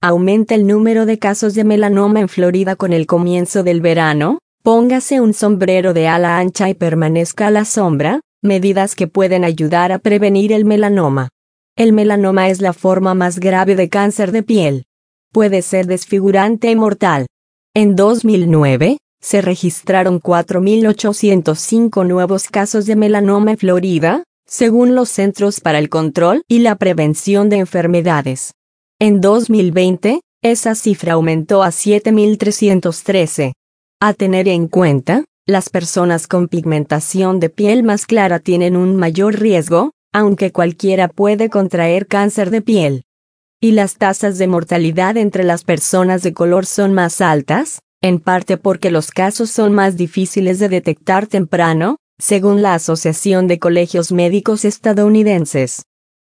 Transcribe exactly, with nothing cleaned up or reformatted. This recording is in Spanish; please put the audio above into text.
Aumenta el número de casos de melanoma en Florida con el comienzo del verano. Póngase un sombrero de ala ancha y permanezca a la sombra, medidas que pueden ayudar a prevenir el melanoma. El melanoma es la forma más grave de cáncer de piel. Puede ser desfigurante y mortal. En dos mil nueve, se registraron cuatro mil ochocientos cinco nuevos casos de melanoma en Florida, según los Centros para el Control y la Prevención de Enfermedades. En dos mil veinte, esa cifra aumentó a siete mil trescientos trece. A tener en cuenta, las personas con pigmentación de piel más clara tienen un mayor riesgo, aunque cualquiera puede contraer cáncer de piel. ¿Y las tasas de mortalidad entre las personas de color son más altas? En parte porque los casos son más difíciles de detectar temprano, según la Asociación de Colegios Médicos Estadounidenses.